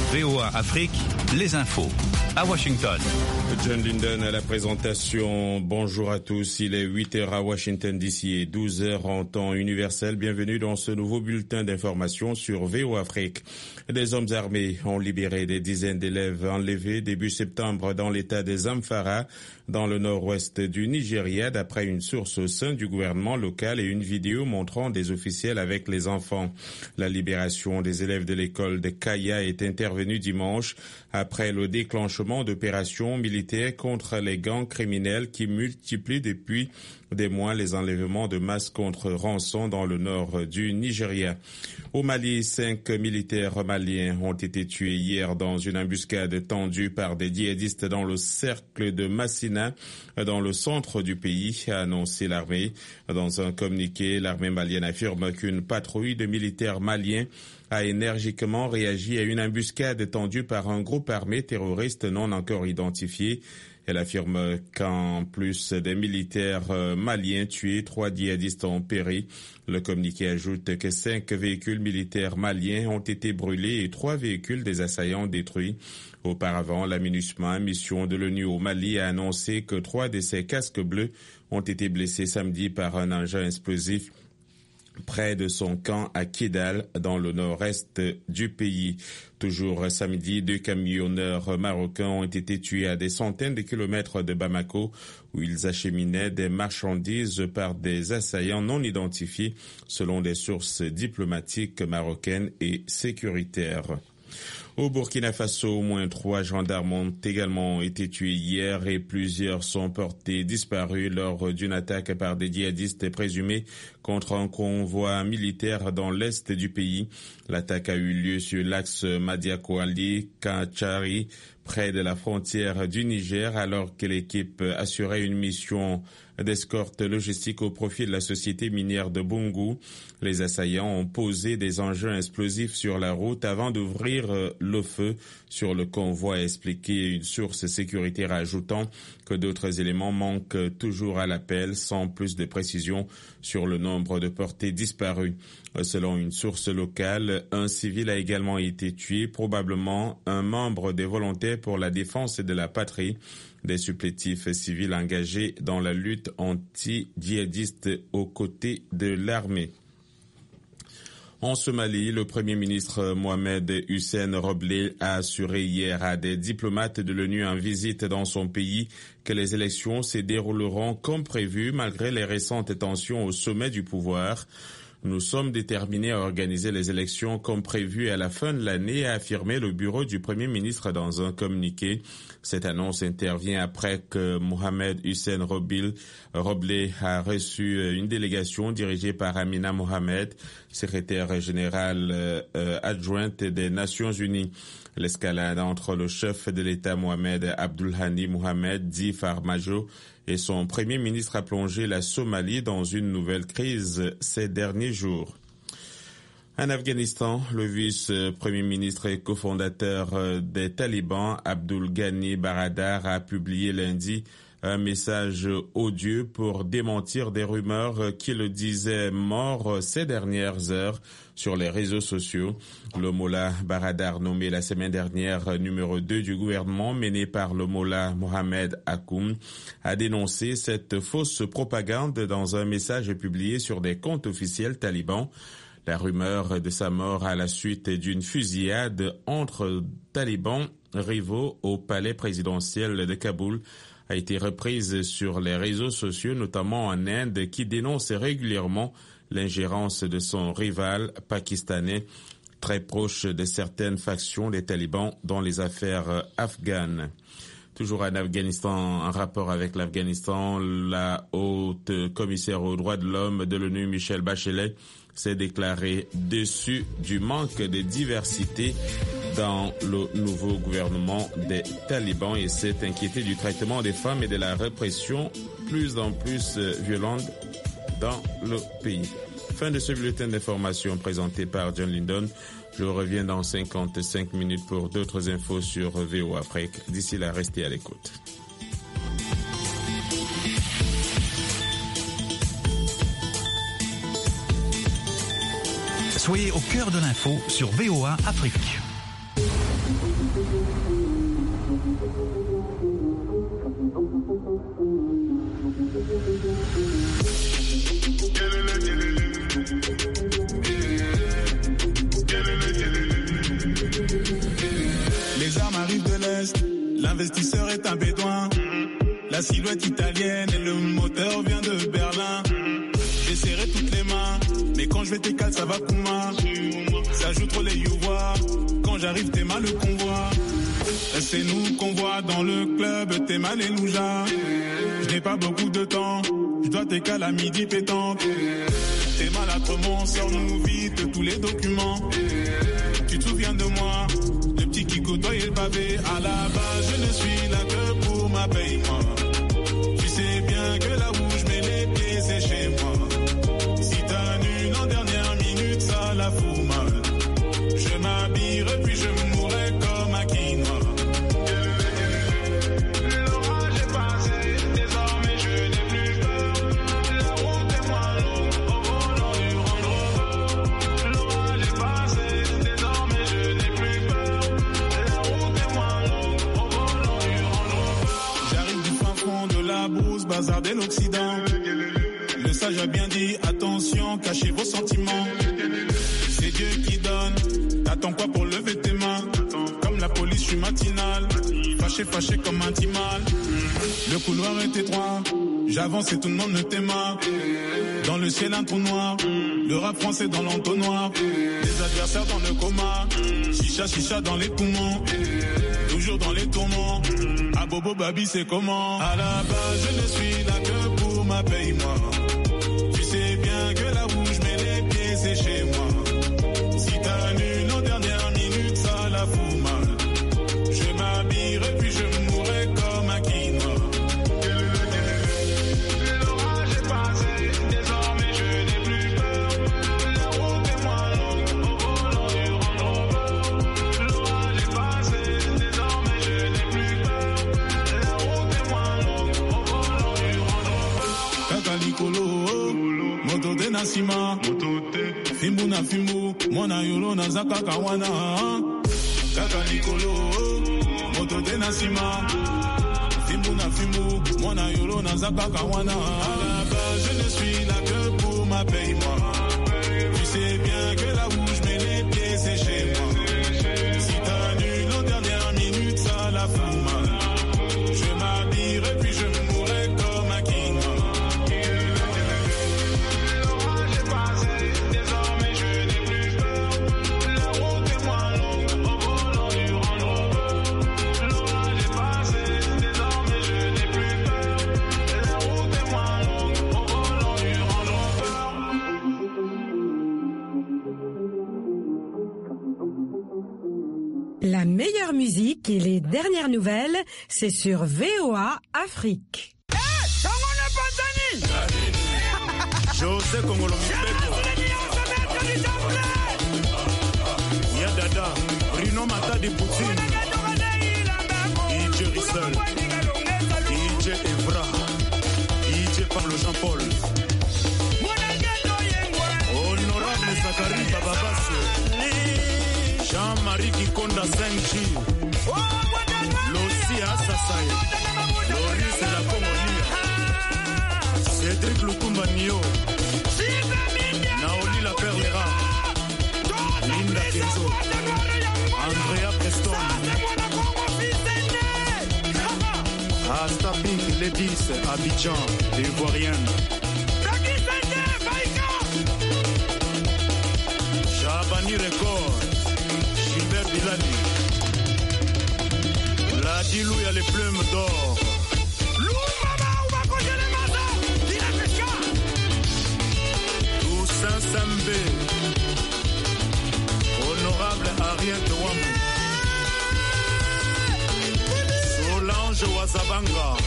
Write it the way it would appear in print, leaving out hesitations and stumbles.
VOA Afrique, les infos. À Washington. John Linden à la présentation. Bonjour à tous. Il est 8h à Washington d'ici et 12h en temps universel. Bienvenue dans ce nouveau bulletin d'information sur VOA Afrique. Des hommes armés ont libéré des dizaines d'élèves enlevés début septembre dans l'état des Zamfara, dans le nord-ouest du Nigeria, d'après une source au sein du gouvernement local et une vidéo montrant des officiels avec les enfants. La libération des élèves de l'école de Kaya est intervenue dimanche après le déclenchement d'opérations militaires contre les gangs criminels qui multiplient depuis des mois les enlèvements de masse contre rançon dans le nord du Nigeria. Au Mali, 5 militaires maliens ont été tués hier dans une embuscade tendue par des djihadistes dans le cercle de Massina, dans le centre du pays, a annoncé l'armée. Dans un communiqué, l'armée malienne affirme qu'une patrouille de militaires maliens a énergiquement réagi à une embuscade tendue par un groupe armé terroriste non encore identifié. Elle affirme qu'en plus des militaires maliens tués, 3 djihadistes ont péri. Le communiqué ajoute que 5 véhicules militaires maliens ont été brûlés et 3 véhicules des assaillants détruits. Auparavant, la MINUSMA, mission de l'ONU au Mali, a annoncé que 3 de ses casques bleus ont été blessés samedi par un engin explosif près de son camp à Kidal, dans le nord-est du pays. Toujours samedi, 2 camionneurs marocains ont été tués à des centaines de kilomètres de Bamako, où ils acheminaient des marchandises par des assaillants non identifiés, selon des sources diplomatiques marocaines et sécuritaires. Au Burkina Faso, au moins 3 gendarmes ont également été tués hier et plusieurs sont portés disparus lors d'une attaque par des djihadistes présumés contre un convoi militaire dans l'est du pays. L'attaque a eu lieu sur l'axe Madiakou-Ali-Kachari, près de la frontière du Niger, alors que l'équipe assurait une mission d'escorte logistique au profit de la société minière de Bungu. Les assaillants ont posé des engins explosifs sur la route avant d'ouvrir le feu sur le convoi, a expliqué une source sécuritaire, ajoutant que d'autres éléments manquent toujours à l'appel, sans plus de précision sur le nombre de portés disparus. Selon une source locale, un civil a également été tué, probablement un membre des volontaires pour la défense de la patrie, des supplétifs civils engagés dans la lutte anti-djihadiste aux côtés de l'armée. En Somalie, le Premier ministre Mohamed Hussein Roble a assuré hier à des diplomates de l'ONU en visite dans son pays que les élections se dérouleront comme prévu malgré les récentes tensions au sommet du pouvoir. Nous sommes déterminés à organiser les élections comme prévu à la fin de l'année, a affirmé le bureau du Premier ministre dans un communiqué. Cette annonce intervient après que Mohamed Hussein Roble a reçu une délégation dirigée par Amina Mohamed, secrétaire générale adjointe des Nations Unies. L'escalade entre le chef de l'État Mohamed Abdulhani Mohamed, dit Farmajo, et son Premier ministre a plongé la Somalie dans une nouvelle crise ces derniers jours. En Afghanistan, le vice-premier ministre et cofondateur des talibans, Abdul Ghani Baradar, a publié lundi un message odieux pour démentir des rumeurs qui le disaient mort ces dernières heures sur les réseaux sociaux. Le Mollah Baradar, nommé la semaine dernière numéro 2 du gouvernement mené par le Mollah Mohamed Hakoum, a dénoncé cette fausse propagande dans un message publié sur des comptes officiels talibans. La rumeur de sa mort à la suite d'une fusillade entre talibans rivaux au palais présidentiel de Kaboul a été reprise sur les réseaux sociaux, notamment en Inde, qui dénonce régulièrement l'ingérence de son rival pakistanais, très proche de certaines factions des talibans dans les affaires afghanes. Toujours en Afghanistan, en rapport avec l'Afghanistan, la haute commissaire aux droits de l'homme de l'ONU, Michelle Bachelet, s'est déclarée déçue du manque de diversité dans le nouveau gouvernement des talibans et s'est inquiétée du traitement des femmes et de la répression plus en plus violente dans le pays. Fin de ce bulletin d'information présenté par John Linden. Je reviens dans 55 minutes pour d'autres infos sur VOA Afrique. D'ici là, restez à l'écoute. Soyez au cœur de l'info sur VOA Afrique. L'investisseur est un bédouin. La silhouette italienne et le moteur vient de Berlin. J'ai serré toutes les mains, mais quand je vais t'écaler, ça va Kouma. Ça joue trop les youvois. Quand j'arrive, t'es mal le convoi. C'est nous qu'on voit dans le club, t'es mal et louja. Je n'ai pas beaucoup de temps, je dois t'écaler à midi pétante. T'es mal à Tremont, sors-nous vite tous les documents. Tu te souviens de moi, le petit qui côtoie le pavé. À la base, je ne suis là que pour ma paye, moi. Tu sais bien que là où je mets les pieds, c'est chez moi. Si t'annules en dernière minute, ça la fout mal. Je m'habillerai puis je mourrai comme un quinoa. L'orage est passé, désormais je n'ai plus peur. La route est moins longue au volant du Range Rover. L'orage est passé, désormais je n'ai plus peur. La route est moins longue au volant du Range Rover. J'arrive du fin fond de la brousse, bazar de l'Occident. Le sage a bien dit, attention, cachez vos sentiments. C'est Dieu qui donne. T'attends quoi pour lever tes mains? Comme la police, je suis matinal. Fâché comme un timal. Le couloir est étroit. J'avance et tout le monde me t'aima. Dans le ciel, un trou noir. Le rap français dans l'entonnoir. Les adversaires dans le coma. Chicha dans les poumons. Toujours dans les tourments. À Bobo Babi, c'est comment? À la base, je ne suis là que pour ma paye, moi. Tu sais bien que là où je mets les pieds, c'est chez moi. Si t'annules en dernière minute, ça la fout mal. Je m'habillerai puis je mourrai comme un quinoa. L'orage est passé, désormais je n'ai plus peur. La route est moins longue au volant du Range Rover. L'orage est passé, désormais je n'ai plus peur. La route est moins longue au volant du Range Rover. Kaka Nicolo, moto de Nassima. Fimbu na fimbu, mwana yolo na zaka kawana. Kaka Nicolo, moto de Nassima. Fimbu na fimbu, mwana yolo na zaka kawana. À la base, je ne suis là que pour ma paye, moi. Tu sais bien que là où je mets les pieds, c'est chez moi. Si t'annules en dernière minute, ça la fout mal. Je m'habillerai puis je mourrai comme un quinoa. L'orage est passé, désormais je n'ai plus peur. La route est moins longue au volant du Range Rover. L'orage est passé, désormais je n'ai plus peur. La route est moins longue au volant du Range Rover. La meilleure musique et les dernières nouvelles, c'est sur VOA Afrique. José Kongolo Mibeko Yadada Bruno Mata de Poutine DJ Rissel DJ Evra DJ Pablo Jean-Paul Honorable Zachary Bababasse Jean-Marie Kikonda 5G Lossi Assassaye Loris la Congolia Cédric Lukumba Nio Naoli la Perlera Linda Kenzo Andrea Preston Asta Pink Ledis Abidjan l'Ivoirienne Chabani Record Gilbert Bilali La Dilou y'a les plumes d'or Sambé, honorable Ariel Wamou, Solange Wazabanga,